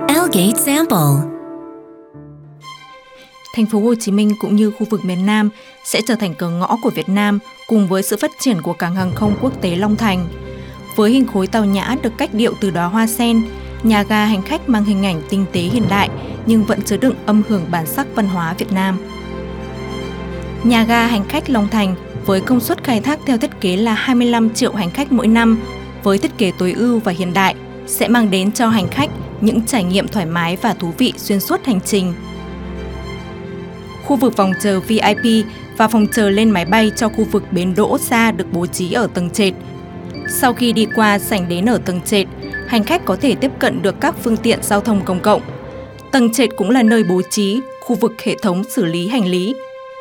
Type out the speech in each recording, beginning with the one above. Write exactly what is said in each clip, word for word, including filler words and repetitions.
Elgate Sample. Thành phố Hồ Chí Minh cũng như khu vực miền Nam sẽ trở thành cửa ngõ của Việt Nam cùng với sự phát triển của cảng hàng không quốc tế Long Thành. Với hình khối tao nhã được cách điệu từ đóa hoa sen, nhà ga hành khách mang hình ảnh tinh tế hiện đại nhưng vẫn chứa đựng âm hưởng bản sắc văn hóa Việt Nam. Nhà ga hành khách Long Thành với công suất khai thác theo thiết kế là hai mươi lăm triệu hành khách mỗi năm, với thiết kế tối ưu và hiện đại, sẽ mang đến cho hành khách những trải nghiệm thoải mái và thú vị xuyên suốt hành trình. Khu vực phòng chờ vi ai pi và phòng chờ lên máy bay cho khu vực bến đỗ xa được bố trí ở tầng trệt. Sau khi đi qua sảnh đến ở tầng trệt, hành khách có thể tiếp cận được các phương tiện giao thông công cộng. Tầng trệt cũng là nơi bố trí khu vực hệ thống xử lý hành lý.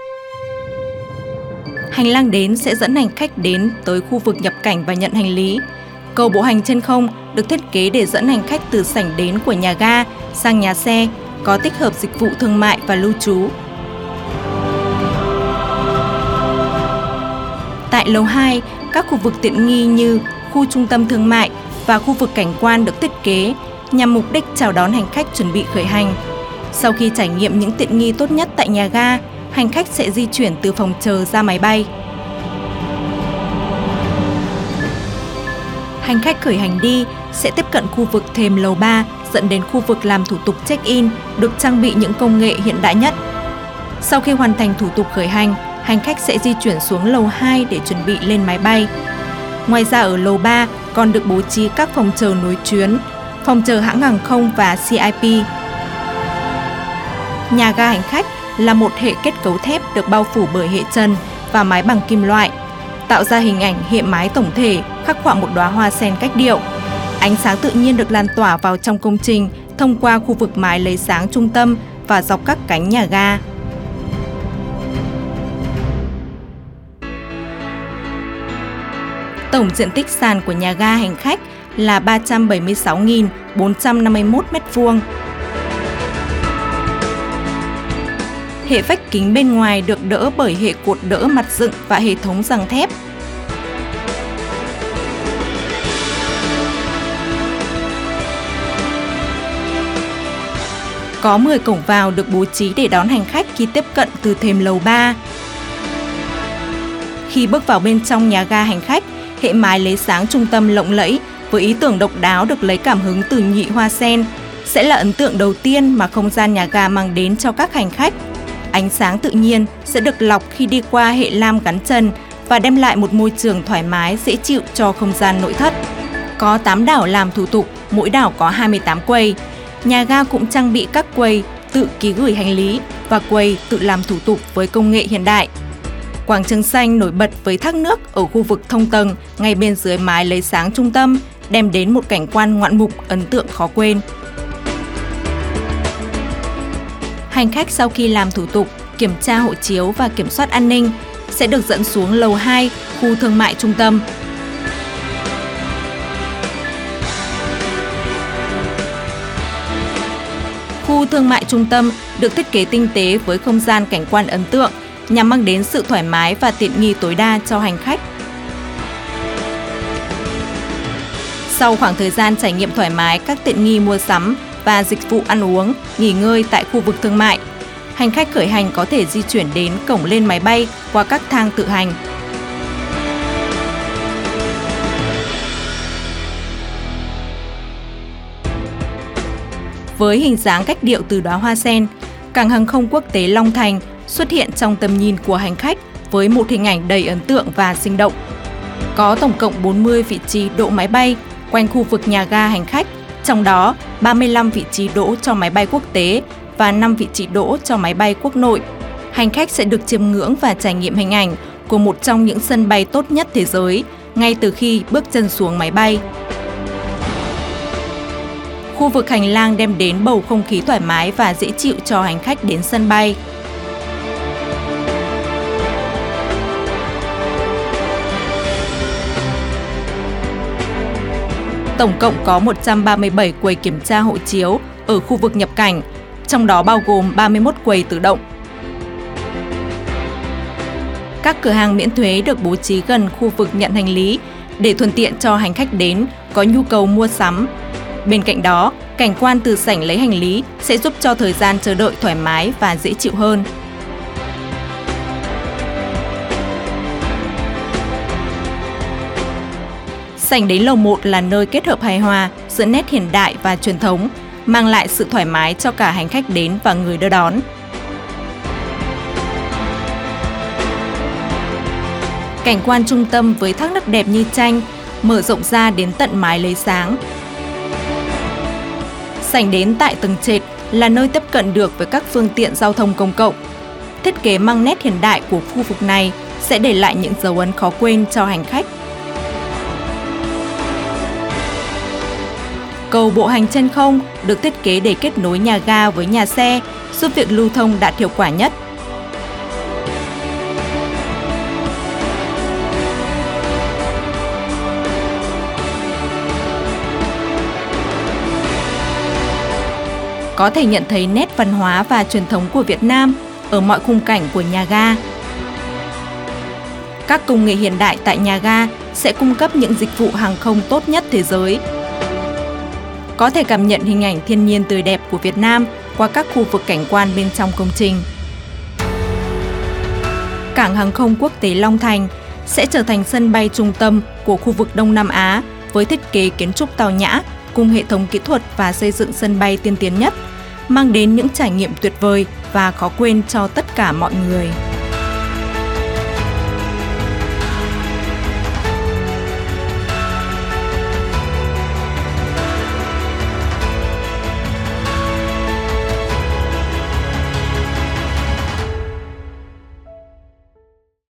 Hành lang đến sẽ dẫn hành khách đến tới khu vực nhập cảnh và nhận hành lý. Cầu bộ hành trên không được thiết kế để dẫn hành khách từ sảnh đến của nhà ga sang nhà xe, có tích hợp dịch vụ thương mại và lưu trú. Tại lầu hai, các khu vực tiện nghi như khu trung tâm thương mại và khu vực cảnh quan được thiết kế nhằm mục đích chào đón hành khách chuẩn bị khởi hành. Sau khi trải nghiệm những tiện nghi tốt nhất tại nhà ga, hành khách sẽ di chuyển từ phòng chờ ra máy bay. Hành khách khởi hành đi sẽ tiếp cận khu vực thềm lầu ba dẫn đến khu vực làm thủ tục check-in được trang bị những công nghệ hiện đại nhất. Sau khi hoàn thành thủ tục khởi hành, hành khách sẽ di chuyển xuống lầu hai để chuẩn bị lên máy bay. Ngoài ra ở lầu ba còn được bố trí các phòng chờ nối chuyến, phòng chờ hãng hàng không và xê i pê. Nhà ga hành khách là một hệ kết cấu thép được bao phủ bởi hệ trần và mái bằng kim loại, tạo ra hình ảnh hệ mái tổng thể khắc họa một đóa hoa sen cách điệu. Ánh sáng tự nhiên được lan tỏa vào trong công trình thông qua khu vực mái lấy sáng trung tâm và dọc các cánh nhà ga. Tổng diện tích sàn của nhà ga hành khách là ba trăm bảy mươi sáu nghìn bốn trăm năm mươi mốt mét vuông. Hệ vách kính bên ngoài được đỡ bởi hệ cột đỡ mặt dựng và hệ thống giằng thép. Có mười cổng vào được bố trí để đón hành khách khi tiếp cận từ thềm lầu ba. Khi bước vào bên trong nhà ga hành khách, hệ mái lấy sáng trung tâm lộng lẫy với ý tưởng độc đáo được lấy cảm hứng từ nhụy hoa sen sẽ là ấn tượng đầu tiên mà không gian nhà ga mang đến cho các hành khách. Ánh sáng tự nhiên sẽ được lọc khi đi qua hệ lam gắn trần và đem lại một môi trường thoải mái, dễ chịu cho không gian nội thất. Có tám đảo làm thủ tục, mỗi đảo có hai mươi tám quầy. Nhà ga cũng trang bị các quầy tự ký gửi hành lý và quầy tự làm thủ tục với công nghệ hiện đại. Quảng trường xanh nổi bật với thác nước ở khu vực thông tầng ngay bên dưới mái lấy sáng trung tâm, đem đến một cảnh quan ngoạn mục ấn tượng khó quên. Hành khách sau khi làm thủ tục, kiểm tra hộ chiếu và kiểm soát an ninh sẽ được dẫn xuống lầu hai, khu thương mại trung tâm. Khu thương mại trung tâm được thiết kế tinh tế với không gian cảnh quan ấn tượng nhằm mang đến sự thoải mái và tiện nghi tối đa cho hành khách. Sau khoảng thời gian trải nghiệm thoải mái các tiện nghi mua sắm và dịch vụ ăn uống, nghỉ ngơi tại khu vực thương mại, hành khách khởi hành có thể di chuyển đến cổng lên máy bay qua các thang tự hành. Với hình dáng cách điệu từ đóa hoa sen, cảng hàng không quốc tế Long Thành xuất hiện trong tầm nhìn của hành khách với một hình ảnh đầy ấn tượng và sinh động. Có tổng cộng bốn mươi vị trí đỗ máy bay quanh khu vực nhà ga hành khách, trong đó ba mươi lăm vị trí đỗ cho máy bay quốc tế và năm vị trí đỗ cho máy bay quốc nội. Hành khách sẽ được chiêm ngưỡng và trải nghiệm hình ảnh của một trong những sân bay tốt nhất thế giới ngay từ khi bước chân xuống máy bay. Khu vực hành lang đem đến bầu không khí thoải mái và dễ chịu cho hành khách đến sân bay. Tổng cộng có một trăm ba mươi bảy quầy kiểm tra hộ chiếu ở khu vực nhập cảnh, trong đó bao gồm ba mươi mốt quầy tự động. Các cửa hàng miễn thuế được bố trí gần khu vực nhận hành lý để thuận tiện cho hành khách đến có nhu cầu mua sắm. Bên cạnh đó, cảnh quan từ sảnh lấy hành lý sẽ giúp cho thời gian chờ đợi thoải mái và dễ chịu hơn. Sảnh đến lầu một là nơi kết hợp hài hòa giữa nét hiện đại và truyền thống, mang lại sự thoải mái cho cả hành khách đến và người đưa đón. Cảnh quan trung tâm với thác nước đẹp như tranh, mở rộng ra đến tận mái lấy sáng. Sảnh đến tại tầng trệt là nơi tiếp cận được với các phương tiện giao thông công cộng. Thiết kế mang nét hiện đại của khu vực này sẽ để lại những dấu ấn khó quên cho hành khách. Cầu bộ hành trên không được thiết kế để kết nối nhà ga với nhà xe, giúp việc lưu thông đạt hiệu quả nhất. Có thể nhận thấy nét văn hóa và truyền thống của Việt Nam ở mọi khung cảnh của nhà ga. Các công nghệ hiện đại tại nhà ga sẽ cung cấp những dịch vụ hàng không tốt nhất thế giới. Có thể cảm nhận hình ảnh thiên nhiên tươi đẹp của Việt Nam qua các khu vực cảnh quan bên trong công trình. Cảng hàng không quốc tế Long Thành sẽ trở thành sân bay trung tâm của khu vực Đông Nam Á với thiết kế kiến trúc tao nhã cùng hệ thống kỹ thuật và xây dựng sân bay tiên tiến nhất, mang đến những trải nghiệm tuyệt vời và khó quên cho tất cả mọi người.